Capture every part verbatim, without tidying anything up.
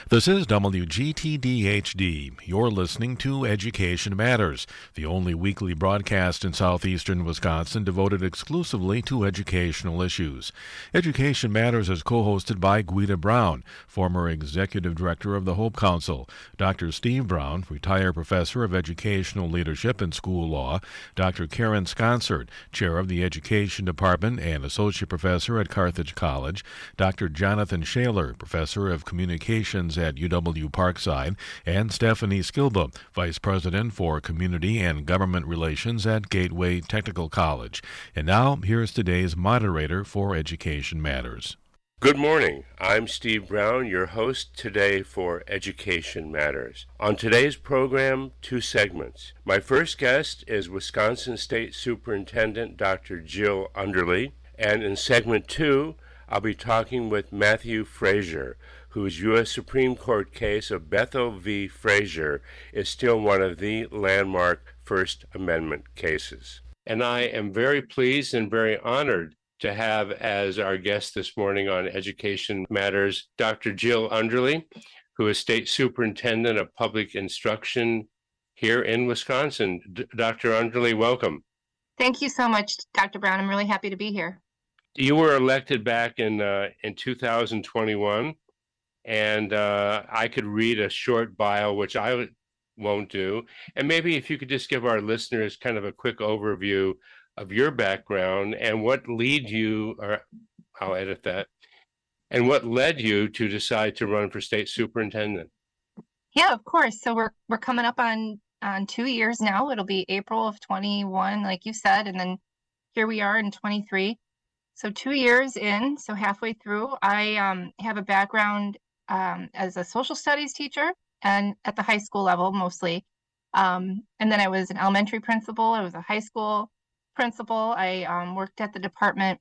This is W G T D H D. You're listening to Education Matters, the only weekly broadcast in southeastern Wisconsin devoted exclusively to educational issues. Education Matters is co-hosted by Guida Brown, former Executive Director of the Hope Council, Doctor Steve Brown, retired Professor of Educational Leadership and School Law, Doctor Karen Sconsert, Chair of the Education Department and Associate Professor at Carthage College, Doctor Jonathan Shaler, Professor of Communications at U W Parkside, and Stephanie Skilba, Vice President for Community and Government Relations at Gateway Technical College. And now, here's today's moderator for Education Matters. Good morning. I'm Steve Brown, your host today for Education Matters. On today's program, two segments. My first guest is Wisconsin State Superintendent Doctor Jill Underly, and in segment two, I'll be talking with Matthew Frazier, whose U S Supreme Court case of Bethel v. Frazier is still one of the landmark First Amendment cases. And I am very pleased and very honored to have as our guest this morning on Education Matters, Doctor Jill Underly, who is State Superintendent of Public Instruction here in Wisconsin. D- Doctor Underly, welcome. Thank you so much, Doctor Brown. I'm really happy to be here. You were elected back in uh, in two thousand twenty-one, and uh, I could read a short bio, which I won't do. And maybe if you could just give our listeners kind of a quick overview of your background and what lead you, or I'll edit that, and what led you to decide to run for state superintendent. Yeah, of course. So we're we're coming up on on two years now. It'll be April of twenty-one, like you said, and then here we are in twenty-three. So two years in, so halfway through. I um, have a background um, as a social studies teacher and at the high school level mostly. Um, and then I was an elementary principal. I was a high school principal. I um, worked at the Department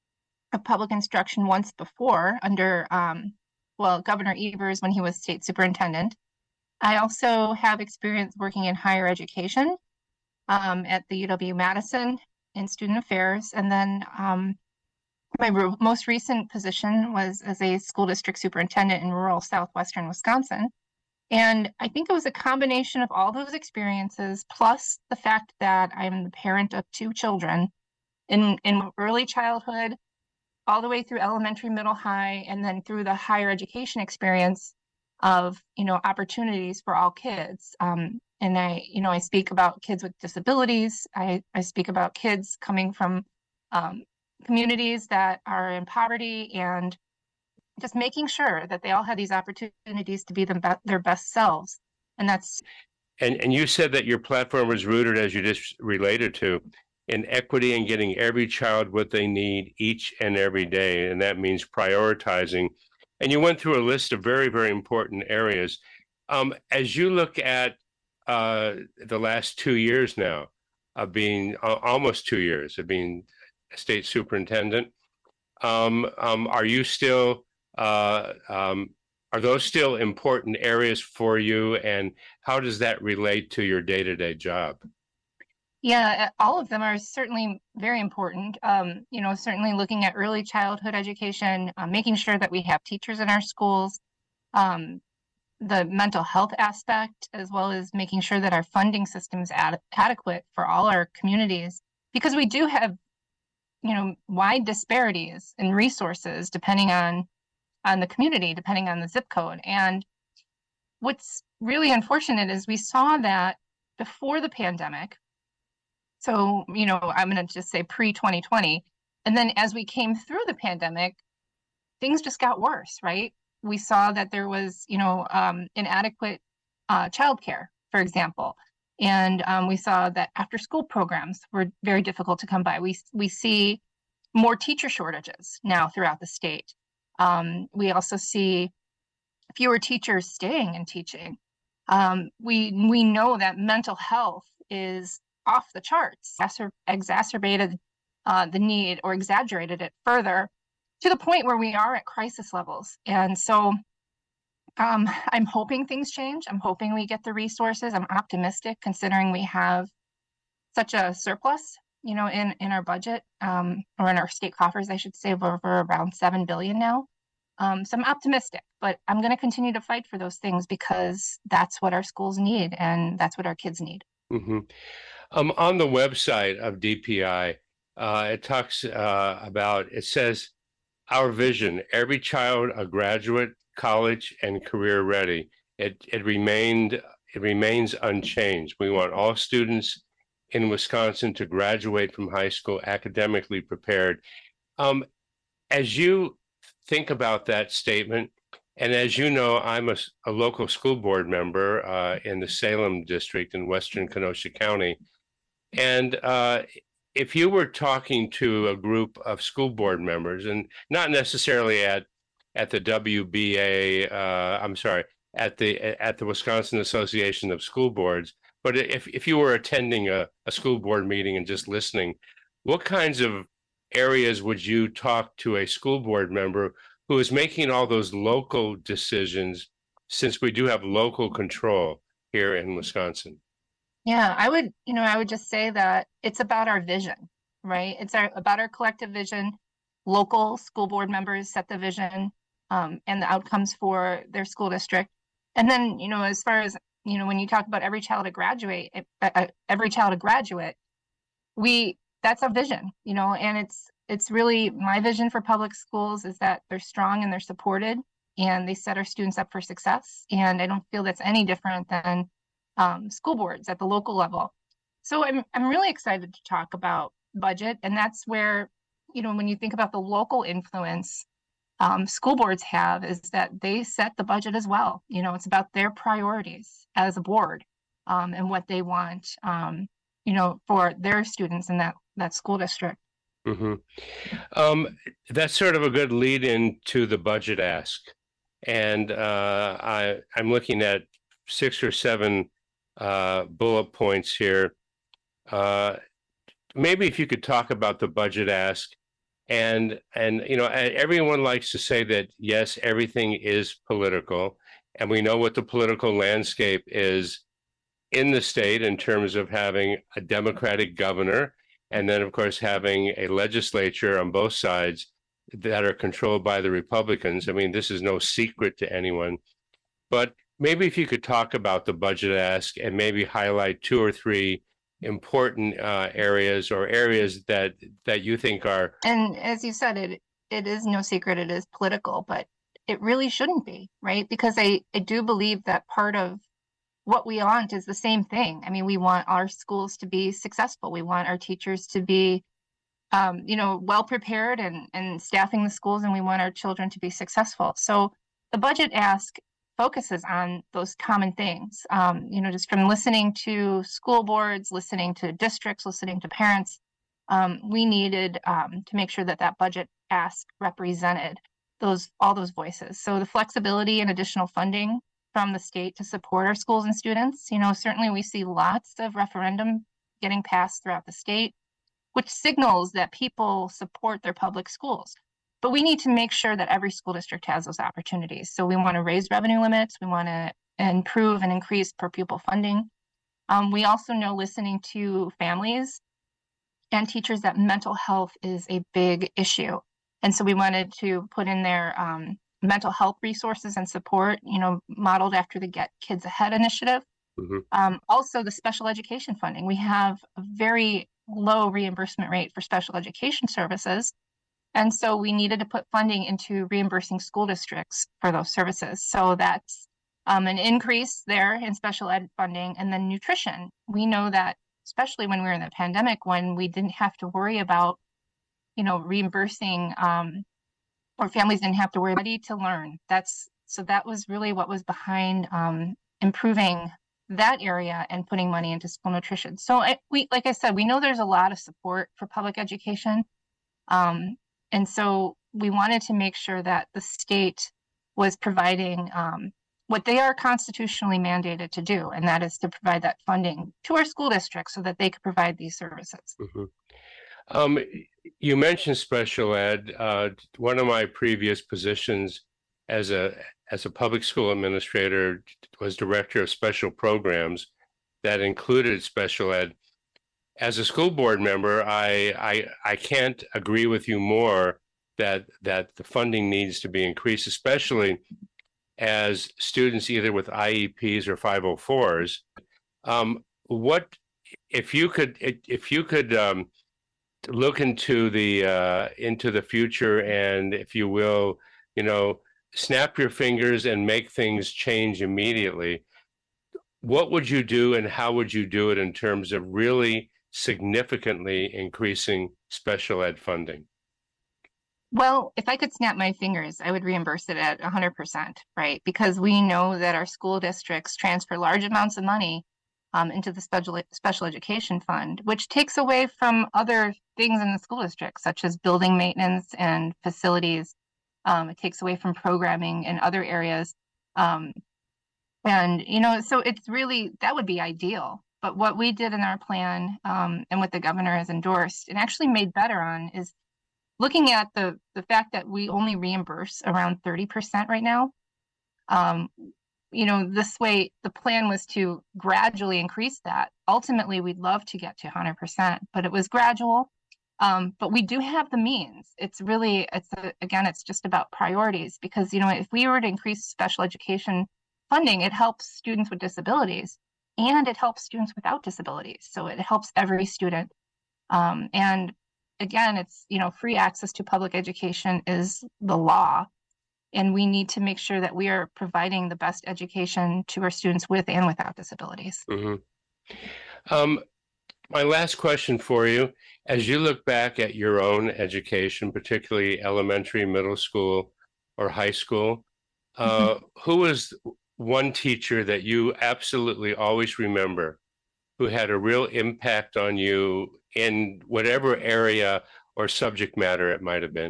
of Public Instruction once before under, um, well, Governor Evers when he was state superintendent. I also have experience working in higher education um, at the U W-Madison in student affairs. And then um, my re- most recent position was as a school district superintendent in rural southwestern Wisconsin. And I think it was a combination of all those experiences, plus the fact that I'm the parent of two children in, in early childhood, all the way through elementary, middle, high, and then through the higher education experience of, you know, opportunities for all kids. Um, and I, you know, I speak about kids with disabilities. I, I speak about kids coming from um, communities that are in poverty, and just making sure that they all have these opportunities to be them be- their best selves. And that's and and you said that your platform was rooted, as you just related to, in equity and getting every child what they need each and every day, and that means prioritizing. And you went through a list of very, very important areas. Um, as you look at uh, the last two years now of being uh, almost two years of being state superintendent, um, um, are you still, uh, um, are those still important areas for you? And how does that relate to your day-to-day job? Yeah, all of them are certainly very important. Um, you know, certainly looking at early childhood education, uh, making sure that we have teachers in our schools, um, the mental health aspect, as well as making sure that our funding system is ad- adequate for all our communities, because we do have, you know, wide disparities in resources depending on on the community, depending on the zip code. And what's really unfortunate is we saw that before the pandemic. So, you know, I'm going to just say pre twenty twenty. And then as we came through the pandemic, things just got worse, right? We saw that there was, you know, um, inadequate uh, childcare, for example. And um, we saw that after school programs were very difficult to come by. We, we see more teacher shortages now throughout the state. Um, we also see fewer teachers staying and teaching. Um, we, we know that mental health is off the charts, exacer- exacerbated uh, the need or exaggerated it further to the point where we are at crisis levels. And so um, I'm hoping things change. I'm hoping we get the resources. I'm optimistic considering we have such a surplus, you know, in, in our budget um, or in our state coffers, I should say, of over around seven billion dollars now. Um, so I'm optimistic, but I'm going to continue to fight for those things because that's what our schools need and that's what our kids need. Mm-hmm. Um, on the website of D P I, uh, it talks uh, about, it says, our vision, every child a graduate, college, and career ready. It, it remained, it remains unchanged. We want all students in Wisconsin to graduate from high school academically prepared. Um, as you think about that statement, and as you know, I'm a, a local school board member uh, in the Salem district in Western Kenosha County. And uh, if you were talking to a group of school board members, and not necessarily at at the W B A, uh, I'm sorry, at the at the Wisconsin Association of School Boards, but if if you were attending a, a school board meeting and just listening, what kinds of areas would you talk to a school board member who is making all those local decisions, since we do have local control here in Wisconsin? Yeah, I would, you know, I would just say that it's about our vision, right? It's our, about our collective vision. Local school board members set the vision um, and the outcomes for their school district. And then, you know, as far as, you know, when you talk about every child to graduate, uh, every child to graduate, we, that's a vision, you know, and it's, it's really my vision for public schools is that they're strong and they're supported and they set our students up for success. And I don't feel that's any different than um, school boards at the local level. So I'm, I'm really excited to talk about budget. And that's where, you know, when you think about the local influence um, school boards have is that they set the budget as well. You know, it's about their priorities as a board um, and what they want, um, you know, for their students in that, that school district. Mm-hmm. Um, that's sort of a good lead into the budget ask. And uh, I, I'm looking at six or seven uh, bullet points here. Uh, maybe if you could talk about the budget ask. And, and you know, everyone likes to say that, yes, everything is political. And we know what the political landscape is in the state in terms of having a Democratic governor. And then, of course, having a legislature on both sides that are controlled by the Republicans. I mean, this is no secret to anyone. But maybe if you could talk about the budget ask and maybe highlight two or three important uh, areas or areas that that you think are. And as you said, it it is no secret. It is political, but it really shouldn't be, right? Because I, I do believe that part of what we want is the same thing. I mean, we want our schools to be successful. We want our teachers to be, um, you know, well prepared and, and staffing the schools, and we want our children to be successful. So the budget ask focuses on those common things. Um, you know, just from listening to school boards, listening to districts, listening to parents, um, we needed um, to make sure that that budget ask represented those all those voices. So the flexibility and additional funding from the state to support our schools and students. You know, certainly we see lots of referendum getting passed throughout the state, which signals that people support their public schools. But we need to make sure that every school district has those opportunities. So we want to raise revenue limits. We want to improve and increase per pupil funding. Um, we also know, listening to families and teachers, that mental health is a big issue. And so we wanted to put in there um, mental health resources and support, you know, modeled after the Get Kids Ahead initiative. Mm-hmm. Um, also, the special education funding. We have a very low reimbursement rate for special education services. And so we needed to put funding into reimbursing school districts for those services. So that's um, an increase there in special ed funding. And then nutrition. We know that, especially when we were in the pandemic, when we didn't have to worry about, you know, reimbursing um, or families didn't have to worry about to learn. That's so that was really what was behind um, improving that area and putting money into school nutrition. So I, we, like I said, we know there's a lot of support for public education. Um, and so we wanted to make sure that the state was providing um, what they are constitutionally mandated to do, and that is to provide that funding to our school districts so that they could provide these services. Mm-hmm. Um, you mentioned special ed. Uh, one of my previous positions as a as a public school administrator was director of special programs that included special ed. As a school board member, I I, I can't agree with you more that that the funding needs to be increased, especially as students either with I E Ps or five oh fours. Um, what if you could if you could um, look into the uh, into the future and, if you will, you know, snap your fingers and make things change immediately? What would you do, and how would you do it in terms of really significantly increasing special ed funding? Well, if I could snap my fingers, I would reimburse it at one hundred percent, right? Because we know that our school districts transfer large amounts of money um, into the special special education fund, which takes away from other things in the school district, such as building maintenance and facilities. Um, it takes away from programming in other areas. Um, and, you know, so it's really, that would be ideal. But what we did in our plan um, and what the governor has endorsed and actually made better on is looking at the, the fact that we only reimburse around thirty percent right now. Um, you know, this way, the plan was to gradually increase that. Ultimately, we'd love to get to one hundred percent, but it was gradual. Um, but we do have the means. It's really, it's a, again, it's just about priorities, because, you know, if we were to increase special education funding, it helps students with disabilities and it helps students without disabilities. So it helps every student. Um, and again, it's, you know, free access to public education is the law. And we need to make sure that we are providing the best education to our students with and without disabilities. Mm-hmm. Um, my last question for you, as you look back at your own education, particularly elementary, middle school, or high school, uh, mm-hmm. who was one teacher that you absolutely always remember who had a real impact on you in whatever area or subject matter it might have been?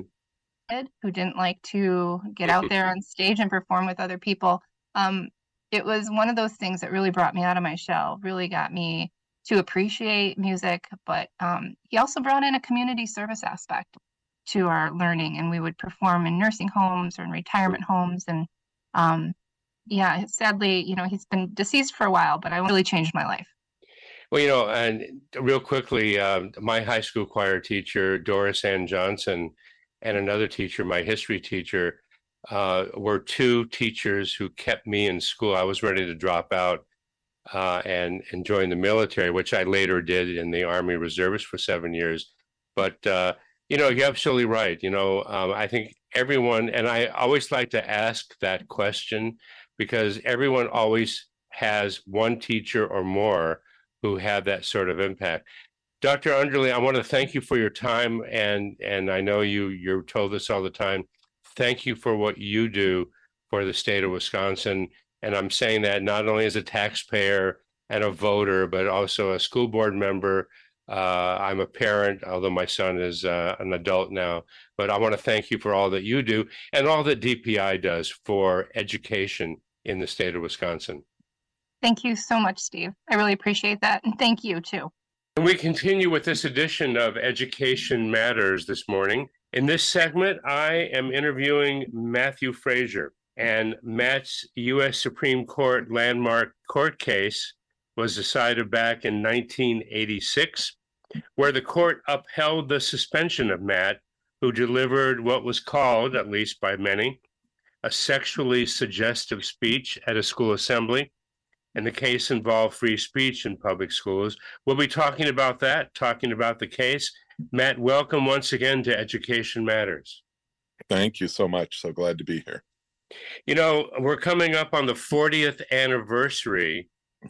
Who didn't like to get out there on stage and perform with other people. Um, it was one of those things that really brought me out of my shell, really got me to appreciate music, but um, he also brought in a community service aspect to our learning, and we would perform in nursing homes or in retirement homes. And um, yeah, sadly, you know, he's been deceased for a while, but I really changed my life. Well, you know, and real quickly, um, my high school choir teacher, Doris Ann Johnson, and another teacher, my history teacher, uh, were two teachers who kept me in school. I was ready to drop out uh, and, and join the military, which I later did in the Army Reservists for seven years. But, uh, you know, you're absolutely right. You know, um, I think everyone, and I always like to ask that question because everyone always has one teacher or more who have that sort of impact. Doctor Underly, I want to thank you for your time, and and I know you you're told this all the time. Thank you for what you do for the state of Wisconsin, and I'm saying that not only as a taxpayer and a voter, but also a school board member. Uh, I'm a parent, although my son is uh, an adult now. But I want to thank you for all that you do and all that D P I does for education in the state of Wisconsin. Thank you so much, Steve. I really appreciate that, and thank you too. And we continue with this edition of Education Matters this morning. In this segment, I am interviewing Matthew Frazier, and Matt's U S Supreme Court landmark court case was decided back in nineteen eighty-six, where the court upheld the suspension of Matt, who delivered what was called, at least by many, a sexually suggestive speech at a school assembly. And the case involved free speech in public schools. We'll be talking about that, talking about the case. Matt, welcome once again to Education Matters. Thank you so much. So glad to be here. You know, we're coming up on the fortieth anniversary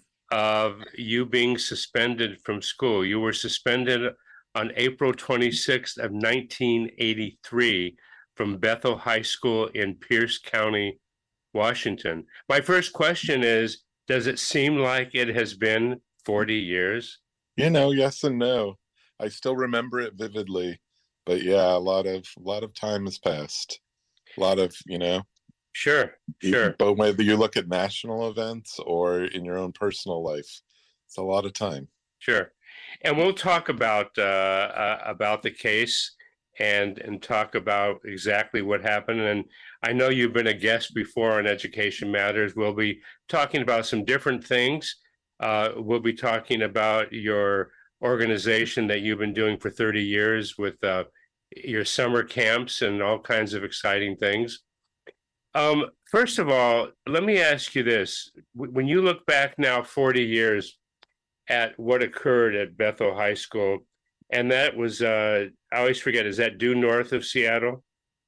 of you being suspended from school. You were suspended on April twenty-sixth of nineteen eighty-three from Bethel High School in Pierce County, Washington. My first question is, does it seem like it has been forty years? You know, yes and no. I still remember it vividly, but yeah, a lot of a lot of time has passed. A lot of, you know. Sure, sure. But whether you look at national events or in your own personal life, it's a lot of time. Sure, and we'll talk about uh, uh, about the case and and talk about exactly what happened. And I know you've been a guest before on Education Matters. We'll be talking about some different things. Uh, we'll be talking about your organization that you've been doing for thirty years with uh, your summer camps and all kinds of exciting things. Um, first of all, let me ask you this. When you look back now forty years at what occurred at Bethel High School, and that was, uh, I always forget, is that due north of Seattle?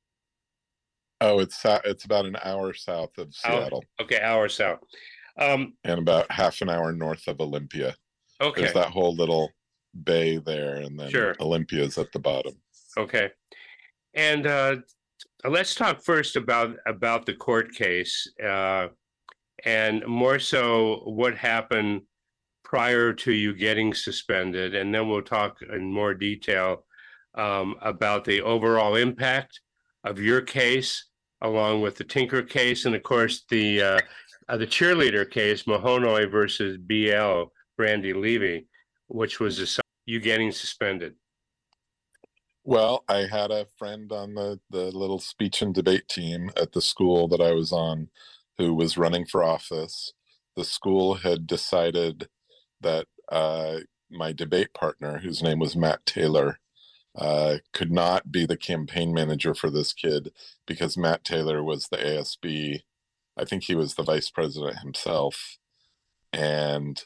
Oh, it's it's about an hour south of Seattle. Oh, okay, hour south. Um, and about half an hour north of Olympia. Okay. There's that whole little bay there, and then sure. Olympia's at the bottom. Okay. And uh, let's talk first about, about the court case, uh, and more so what happened prior to you getting suspended, and then we'll talk in more detail um, about the overall impact of your case, along with the Tinker case, and of course the uh, uh, the cheerleader case, Mahonoi versus B L, Brandy Levy, which was you getting suspended. Well, I had a friend on the, the little speech and debate team at the school that I was on who was running for office. The school had decided that uh, my debate partner, whose name was Matt Taylor, uh, could not be the campaign manager for this kid because Matt Taylor was the A S B. I think he was the vice president himself. And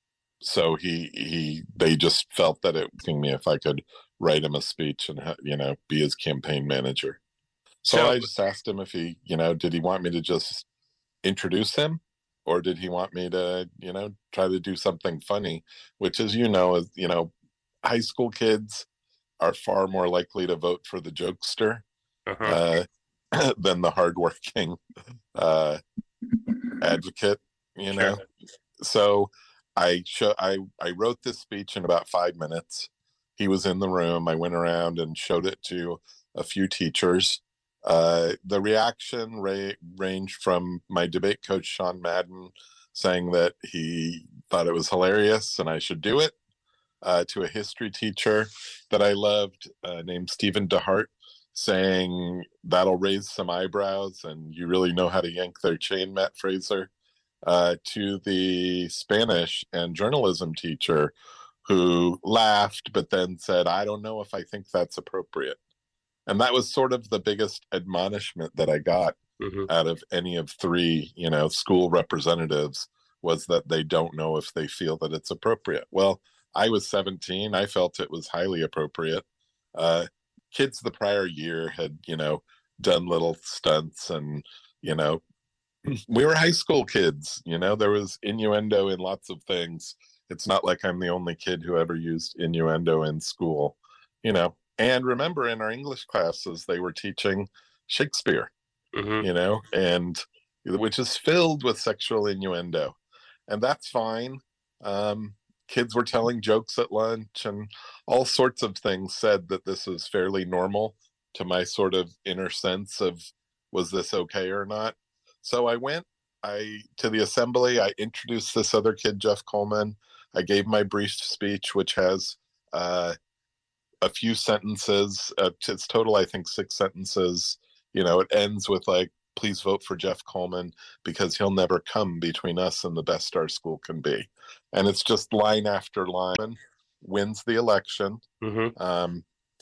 so he, he, they just felt that it was me if I could write him a speech and, you know, be his campaign manager. So, so I just asked him if he, you know, did he want me to just introduce him? Or did he want me to, you know, try to do something funny, which, as you know, is, you know, high school kids are far more likely to vote for the jokester uh-huh. uh, than the hardworking uh, advocate, you know. Sure. So I, show, I I wrote this speech in about five minutes. He was in the room. I went around and showed it to a few teachers. Uh, the reaction ra- ranged from my debate coach, Sean Madden, saying that he thought it was hilarious and I should do it, uh, to a history teacher that I loved uh, named Stephen DeHart, saying that'll raise some eyebrows and you really know how to yank their chain, Matt Fraser, uh, to the Spanish and journalism teacher who laughed but then said, I don't know if I think that's appropriate. And that was sort of the biggest admonishment that I got mm-hmm. out of any of three, you know, school representatives, was that they don't know if they feel that it's appropriate. Well, I was seventeen. I felt it was highly appropriate. Uh, kids the prior year had, you know, done little stunts and, you know, we were high school kids, you know, there was innuendo in lots of things. It's not like I'm the only kid who ever used innuendo in school, you know. And remember, in our English classes, they were teaching Shakespeare, mm-hmm. you know, and which is filled with sexual innuendo. And that's fine. Um, kids were telling jokes at lunch and all sorts of things said that this is fairly normal to my sort of inner sense of, was this okay or not? So I went I to the assembly. I introduced this other kid, Jeff Coleman. I gave my brief speech, which has uh, a few sentences. Uh, it's total, I think, six sentences. You know, it ends with like, please vote for Jeff Coleman because he'll never come between us and the best our school can be. And it's just line after line. Wins the election. Mm-hmm. Um,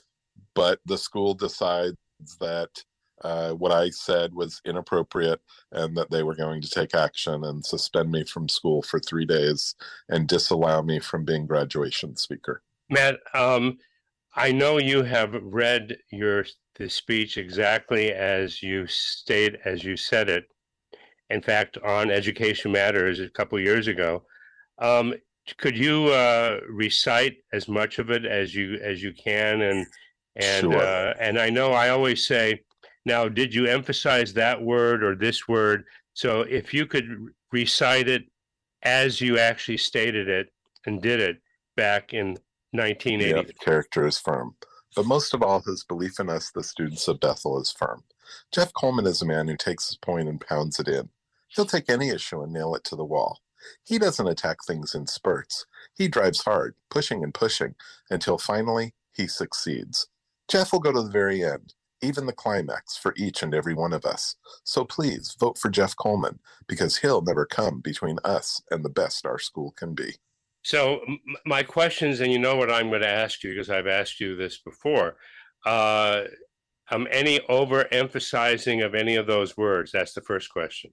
but the school decides that uh, what I said was inappropriate and that they were going to take action and suspend me from school for three days and disallow me from being graduation speaker. Matt, um, I know you have read your the speech exactly as you state, as you said it. In fact, on Education Matters a couple years ago, um, could you uh, recite as much of it as you as you can? And and sure. uh, and I know I always say, now, did you emphasize that word or this word? So if you could recite it as you actually stated it and did it back in nineteen eighty. Yeah, the character is firm. But most of all, his belief in us, the students of Bethel, is firm. Jeff Coleman is a man who takes his point and pounds it in. He'll take any issue and nail it to the wall. He doesn't attack things in spurts. He drives hard, pushing and pushing, until finally he succeeds. Jeff will go to the very end, even the climax, for each and every one of us. So please vote for Jeff Coleman, because he'll never come between us and the best our school can be. So m- my questions, and you know what I'm going to ask you because I've asked you this before. uh, um, any overemphasizing of any of those words? That's the first question.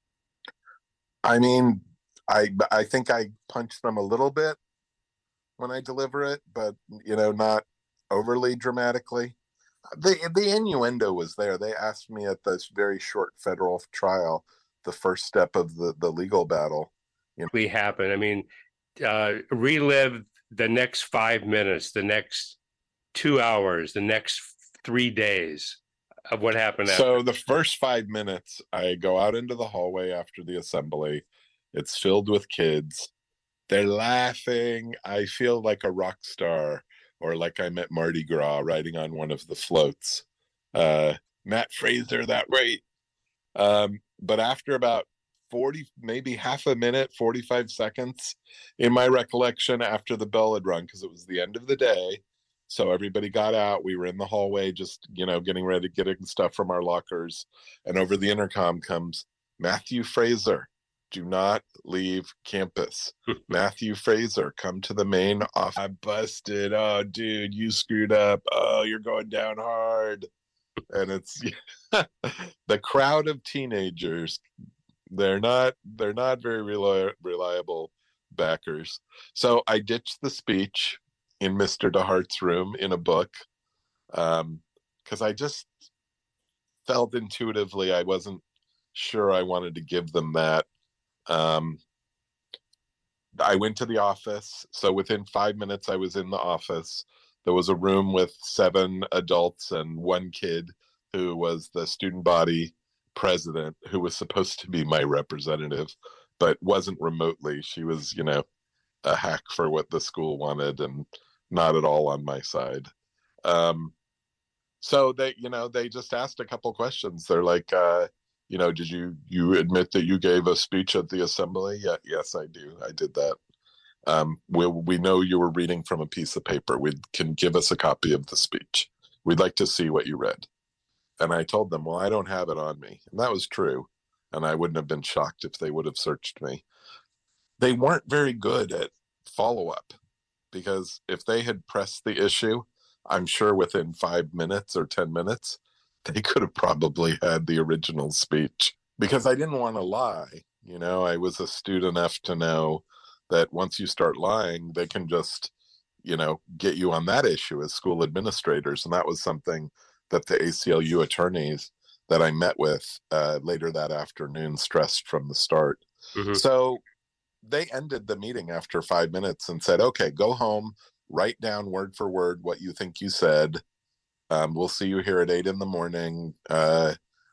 I mean, I I think I punch them a little bit when I deliver it, but you know, not overly dramatically. The the innuendo was there. They asked me at this very short federal trial, the first step of the, the legal battle. You know, we happen. I mean, uh, relive the next five minutes, the next two hours, the next three days of what happened. After. So the first five minutes, I go out into the hallway after the assembly. It's filled with kids. They're laughing. I feel like a rock star, or like I'm at Mardi Gras riding on one of the floats. Uh, Matt Fraser, that right. Um, but after about forty, maybe half a minute, forty-five seconds, in my recollection, after the bell had rung, because it was the end of the day, so everybody got out. We were in the hallway just, you know, getting ready, getting stuff from our lockers. And over the intercom comes, Matthew Fraser, do not leave campus. Matthew Fraser, come to the main office. I busted. Oh, dude, you screwed up. Oh, you're going down hard. And it's the crowd of teenagers. They're not, they're not very reli- reliable backers. So I ditched the speech in Mister DeHart's room in a book, um, because I just felt intuitively I wasn't sure I wanted to give them that. Um, I went to the office. So within five minutes, I was in the office. There was a room with seven adults and one kid who was the student body president, who was supposed to be my representative, but wasn't remotely. She was, you know, a hack for what the school wanted and not at all on my side. Um, so they, you know, they just asked a couple questions. They're like, uh, you know, did you, you admit that you gave a speech at the assembly? Yeah, yes, I do. I did that. Um, we, we know you were reading from a piece of paper. We can give us a copy of the speech. We'd like to see what you read. And I told them, well, I don't have it on me. And that was true. And I wouldn't have been shocked if they would have searched me. They weren't very good at follow-up, because if they had pressed the issue, I'm sure within five minutes or ten minutes, they could have probably had the original speech, because I didn't want to lie. You know, I was astute enough to know that once you start lying, they can just, you know, get you on that issue as school administrators. And that was something that the A C L U attorneys that I met with uh, later that afternoon stressed from the start. Mm-hmm. So they ended the meeting after five minutes and said, okay, go home, write down word for word what you think you said. Um, we'll see you here at eight in the morning uh,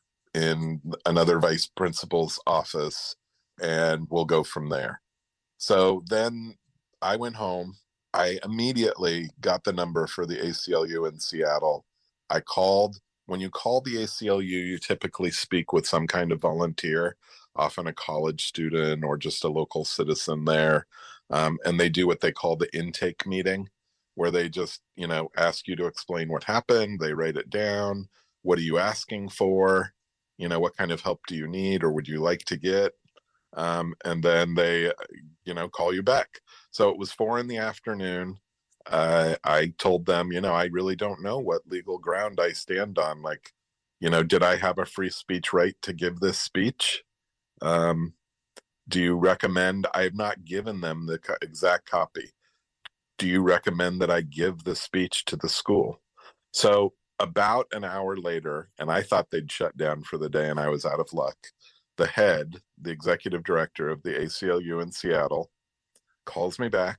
in another vice principal's office, and we'll go from there. So then I went home. I immediately got the number for the A C L U in Seattle. I called. When you call the A C L U, you typically speak with some kind of volunteer, often a college student or just a local citizen there. Um, and they do what they call the intake meeting, where they just, you know, ask you to explain what happened. They write it down. What are you asking for? You know, what kind of help do you need or would you like to get? Um, and then they, you know, call you back. So it was four in the afternoon. Uh, I told them, you know, I really don't know what legal ground I stand on. Like, you know, did I have a free speech right to give this speech? Um, do you recommend, I have not given them the co- exact copy. Do you recommend that I give the speech to the school? So about an hour later, and I thought they'd shut down for the day and I was out of luck, the head, the executive director of the A C L U in Seattle, calls me back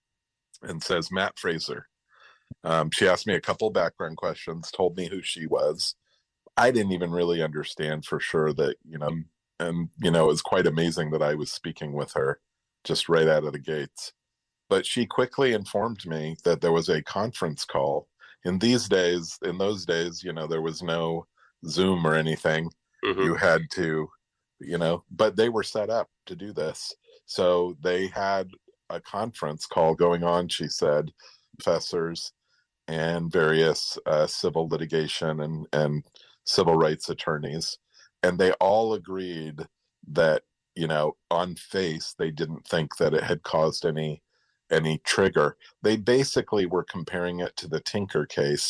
and says, Matt Fraser. Um, she asked me a couple background questions, told me who she was. I didn't even really understand for sure that, you know, and, you know, it was quite amazing that I was speaking with her just right out of the gates. But she quickly informed me that there was a conference call. In these days, in those days, you know, there was no Zoom or anything. Mm-hmm. You had to, you know, but they were set up to do this. So they had a conference call going on, she said, professors and various uh, civil litigation and, and civil rights attorneys. And they all agreed that, you know, on face, they didn't think that it had caused any any trigger. They basically were comparing it to the Tinker case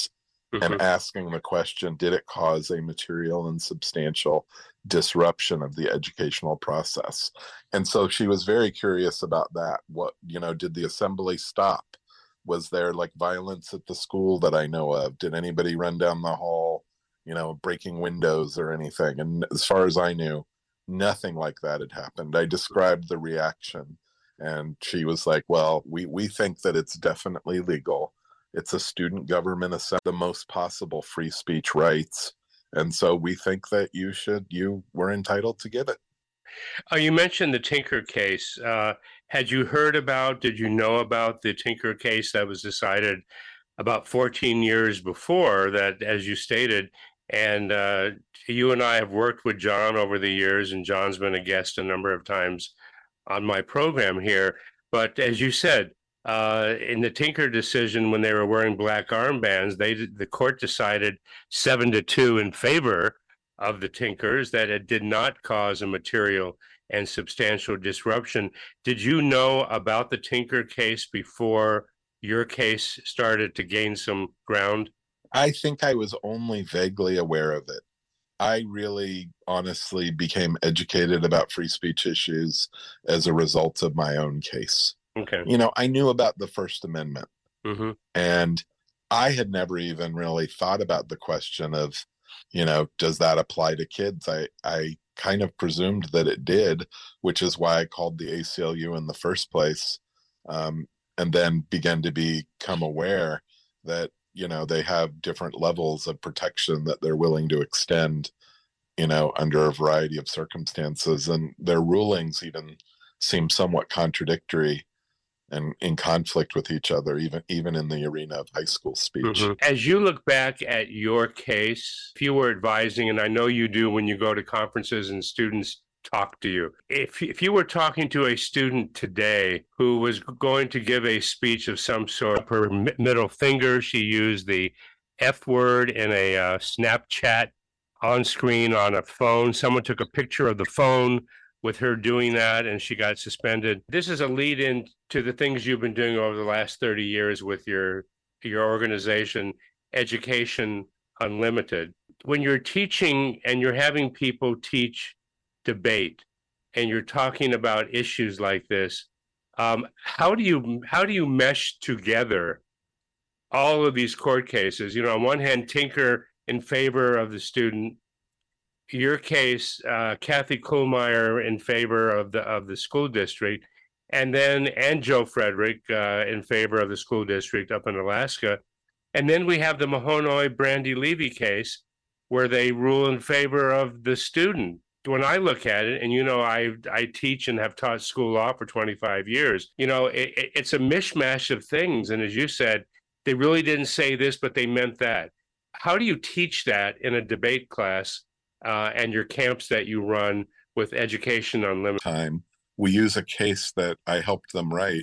mm-hmm. and asking the question, did it cause a material and substantial disruption of the educational process? And so she was very curious about that. What, you know, did the assembly stop? Was there like violence at the school that I know of? Did anybody run down the hall, you know, breaking windows or anything? And as far as I knew, nothing like that had happened. I described the reaction, and she was like, well, we, we think that it's definitely legal. It's a student government, the most possible free speech rights. And so we think that you should, you were entitled to give it. Uh, you mentioned the Tinker case. Uh, had you heard about, did you know about the Tinker case that was decided about fourteen years before that, as you stated? And uh, you and I have worked with John over the years, and John's been a guest a number of times on my program here. But as you said, uh, in the Tinker decision, when they were wearing black armbands, they the court decided seven to two in favor of the Tinkers, that it did not cause a material and substantial disruption. Did you know about the Tinker case before your case started to gain some ground? I think I was only vaguely aware of it. I really honestly became educated about free speech issues as a result of my own case. Okay. You know, I knew about the First Amendment, mm-hmm. and I had never even really thought about the question of, you know, does that apply to kids? I, I kind of presumed that it did, which is why I called the A C L U in the first place, um, and then began to become aware that, you know, they have different levels of protection that they're willing to extend, you know, under a variety of circumstances. And their rulings even seem somewhat contradictory and in conflict with each other, even even in the arena of high school speech. Mm-hmm. As you look back at your case, if you were advising, and I know you do when you go to conferences and students talk to you, if, if you were talking to a student today who was going to give a speech of some sort, her middle finger, she used the F word in a uh, Snapchat on screen on a phone, someone took a picture of the phone with her doing that, and she got suspended. This is a lead in to the things you've been doing over the last thirty years with your your organization, Education Unlimited. When you're teaching and you're having people teach debate, and you're talking about issues like this, um, how do you how do you mesh together all of these court cases? You know, on one hand, Tinker in favor of the student, your case, uh, Kathy Kuhlmeyer in favor of the of the school district, and then and Joe Frederick uh, in favor of the school district up in Alaska, and then we have the Mahoney Brandy Levy case where they rule in favor of the student. When I look at it, and you know, I I teach and have taught school law for twenty-five years. You know, it, it's a mishmash of things, and as you said, they really didn't say this, but they meant that. How do you teach that in a debate class? Uh, and your camps that you run with Education Unlimited? Time, we use a case that I helped them write,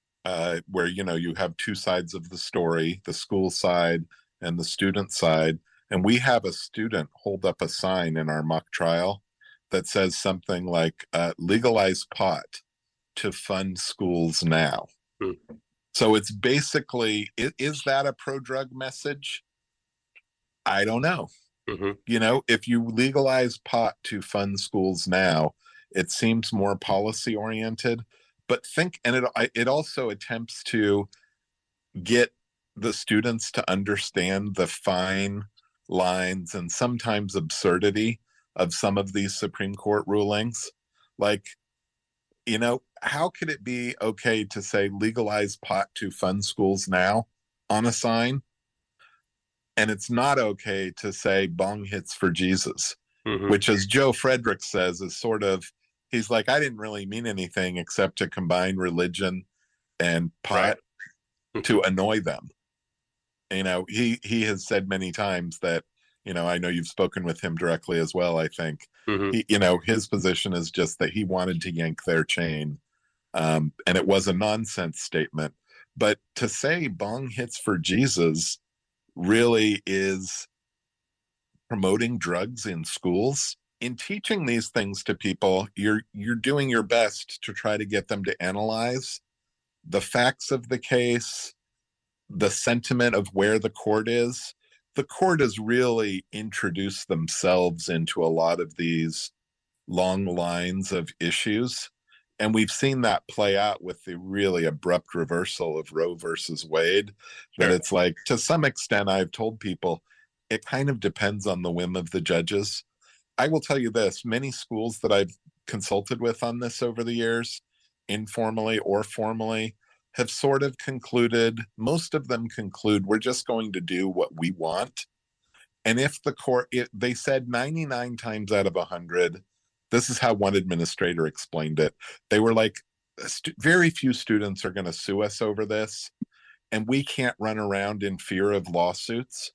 uh, where, you know, you have two sides of the story, the school side and the student side. And we have a student hold up a sign in our mock trial that says something like, uh, legalize pot to fund schools now. Hmm. So it's basically, is, is that a pro-drug message? I don't know. Mm-hmm. You know, if you legalize pot to fund schools now, it seems more policy oriented. But think, and it it also attempts to get the students to understand the fine lines and sometimes absurdity of some of these Supreme Court rulings. Like, you know, how could it be okay to say legalize pot to fund schools now on a sign? And it's not okay to say bong hits for Jesus, mm-hmm. which, as Joe Frederick says, is sort of, he's like, I didn't really mean anything except to combine religion and pot right. to annoy them. You know, he, he has said many times that, you know, I know you've spoken with him directly as well, I think. Mm-hmm. He, you know, his position is just that he wanted to yank their chain. Um, and it was a nonsense statement. But to say bong hits for Jesus really is promoting drugs in schools. In teaching these things to people, you're you're doing your best to try to get them to analyze the facts of the case, the sentiment of where the court is, the court has really introduced themselves into a lot of these long lines of issues. And we've seen that play out with the really abrupt reversal of Roe versus Wade, that Sure. it's like, to some extent, I've told people, it kind of depends on the whim of the judges. I will tell you this, many schools that I've consulted with on this over the years, informally or formally, have sort of concluded, most of them conclude, we're just going to do what we want. And if the court, it, they said ninety-nine times out of one hundred, this is how one administrator explained it. They were like, st- very few students are going to sue us over this, and we can't run around in fear of lawsuits.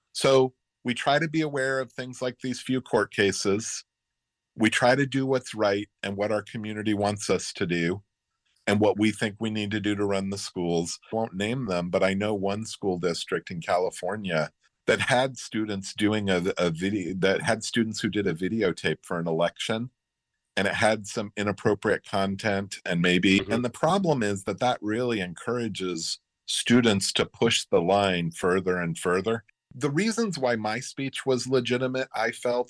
So we try to be aware of things like these few court cases. We try to do what's right and what our community wants us to do and what we think we need to do to run the schools. I won't name them, but I know one school district in California that had students doing a, a video, that had students who did a videotape for an election, and it had some inappropriate content and maybe, mm-hmm. and the problem is that that really encourages students to push the line further and further. The reasons why my speech was legitimate, I felt,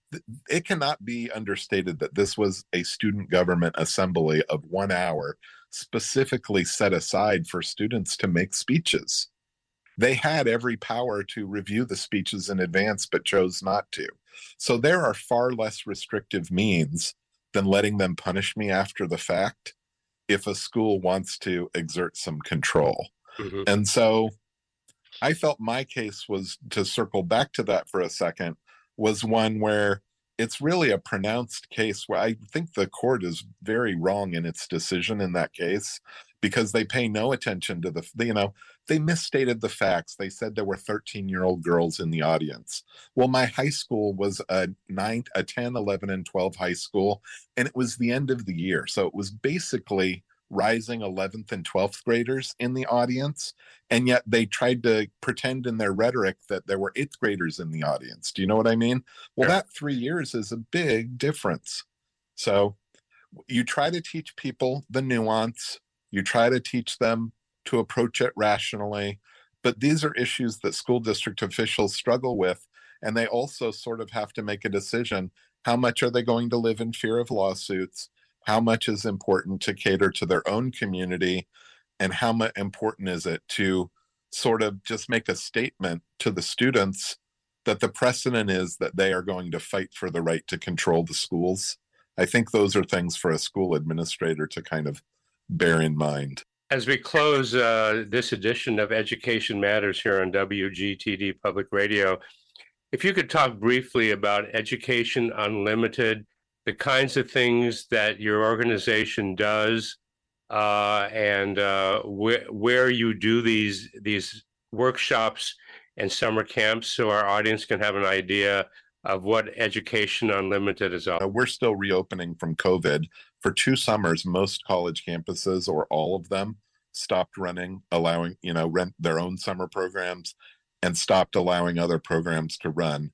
it cannot be understated that this was a student government assembly of one hour specifically set aside for students to make speeches. They had every power to review the speeches in advance, but chose not to. So there are far less restrictive means than letting them punish me after the fact if a school wants to exert some control. Mm-hmm. And so I felt my case was, to circle back to that for a second, was one where it's really a pronounced case where I think the court is very wrong in its decision in that case, because they pay no attention to the, you know, they misstated the facts. They said there were thirteen-year-old girls in the audience. Well, my high school was a nine, a ten, eleven, and twelve high school, and it was the end of the year. So it was basically rising eleventh and twelfth graders in the audience, and yet they tried to pretend in their rhetoric that there were eighth graders in the audience. Do you know what I mean? Well, Sure. That three years is a big difference. So you try to teach people the nuance, you try to teach them to approach it rationally, but these are issues that school district officials struggle with, and they also sort of have to make a decision. How much are they going to live in fear of lawsuits? How much is important to cater to their own community? And how much important is it to sort of just make a statement to the students that the precedent is that they are going to fight for the right to control the schools? I think those are things for a school administrator to kind of bear in mind. As we close uh, this edition of Education Matters here on W G T D Public Radio, if you could talk briefly about Education Unlimited, the kinds of things that your organization does, uh, and uh, wh- where you do these these workshops and summer camps, so our audience can have an idea of what Education Unlimited is all about. We're still reopening from COVID. For two summers, most college campuses, or all of them, stopped running, allowing, you know, rent their own summer programs, and stopped allowing other programs to run.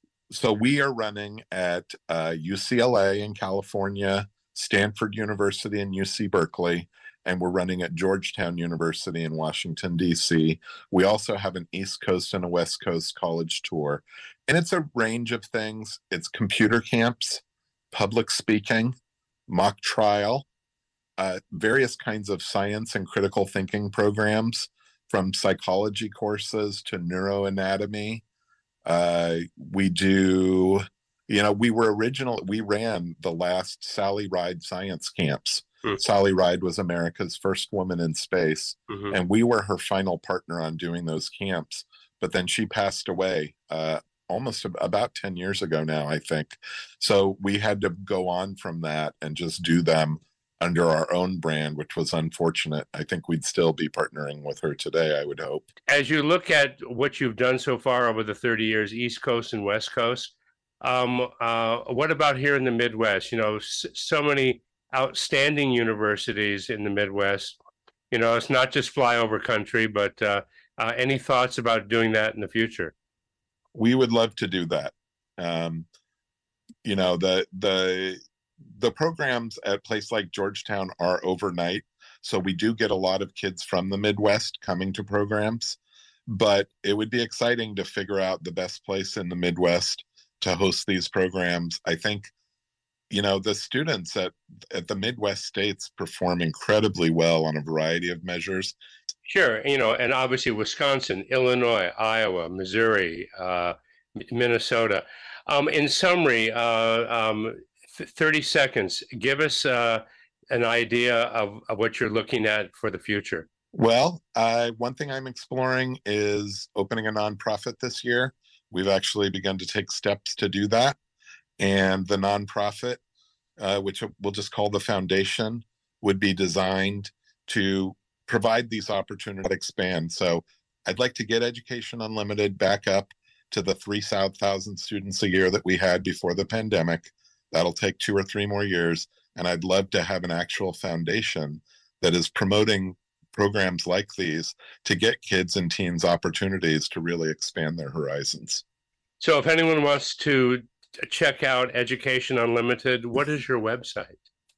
So we are running at uh, U C L A in California, Stanford University and U C Berkeley, and we're running at Georgetown University in Washington, D C. We also have an East Coast and a West Coast college tour. And it's a range of things. It's computer camps, public speaking, mock trial, uh, various kinds of science and critical thinking programs, from psychology courses to neuroanatomy. Uh, we do, you know, we were original, we ran the last Sally Ride science camps. Mm-hmm. Sally Ride was America's first woman in space, mm-hmm. and we were her final partner on doing those camps. But then she passed away uh, almost about ten years ago now, I think. So we had to go on from that and just do them under our own brand, which was unfortunate. I think we'd still be partnering with her today, I would hope. As you look at what you've done so far over the thirty years, East Coast and West Coast, um, uh, what about here in the Midwest? You know, s- so many outstanding universities in the Midwest. You know, it's not just flyover country, but uh, uh, any thoughts about doing that in the future? We would love to do that. Um, you know, the the the programs at a place like Georgetown are overnight. So we do get a lot of kids from the Midwest coming to programs. but it would be exciting to figure out the best place in the Midwest to host these programs. I think, you know, the students at, at the Midwest states perform incredibly well on a variety of measures. Sure. You know, and obviously Wisconsin, Illinois, Iowa, Missouri, uh, Minnesota. Um, in summary, uh, um, th- thirty seconds, give us uh, an idea of, of what you're looking at for the future. Well, uh, one thing I'm exploring is opening a nonprofit this year. We've actually begun to take steps to do that. And the nonprofit, uh, which we'll just call the foundation, would be designed to provide these opportunities to expand. So I'd like to get Education Unlimited back up to the three thousand students a year that we had before the pandemic. That'll take two or three more years. And I'd love to have an actual foundation that is promoting programs like these to get kids and teens opportunities to really expand their horizons. So if anyone wants to check out Education Unlimited, what is your website?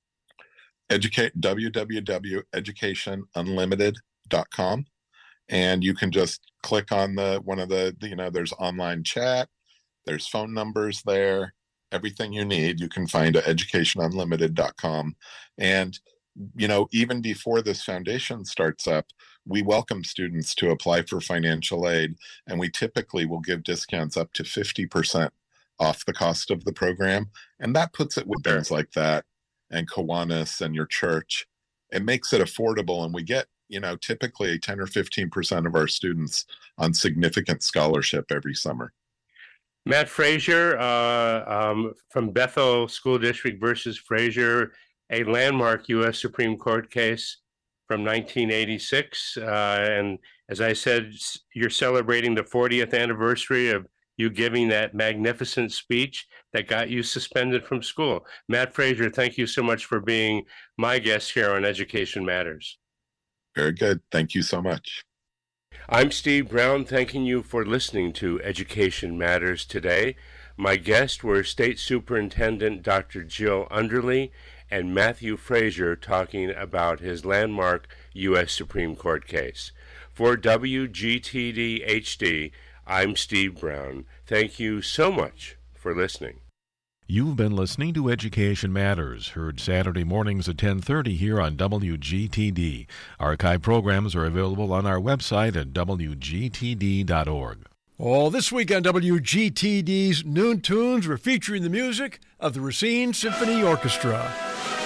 Educate w w w dot education unlimited dot com. And you can just click on the one of the, you know, there's online chat, there's phone numbers there, everything you need you can find at education unlimited dot com. And you know, even before this foundation starts up, we welcome students to apply for financial aid, and we typically will give discounts up to fifty percent off the cost of the program. And that puts it with things like that and Kiwanis and your church. It makes it affordable, and we get, you know, typically ten or fifteen percent of our students on significant scholarship every summer. Matt Frazier uh, um, from Bethel School District versus Frazier, a landmark U S Supreme Court case from nineteen eighty-six. Uh, and as I said, you're celebrating the fortieth anniversary of you giving that magnificent speech that got you suspended from school. Matt Frazier, thank you so much for being my guest here on Education Matters. Very good. Thank you so much. I'm Steve Brown, thanking you for listening to Education Matters today. My guests were State Superintendent Doctor Jill Underly and Matthew Frazier talking about his landmark U S Supreme Court case. For W G T D H D, I'm Steve Brown. Thank you so much for listening. You've been listening to Education Matters, heard Saturday mornings at ten thirty here on W G T D. Archive programs are available on our website at w g t d dot org. Oh, this week on W G T D's Noon Tunes, we're featuring the music of the Racine Symphony Orchestra.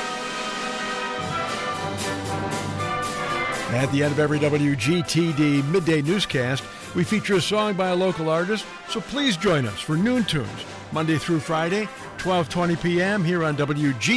At the end of every W G T D midday newscast, we feature a song by a local artist, so please join us for Noon Tunes, Monday through Friday, twelve twenty p.m. here on W G T D.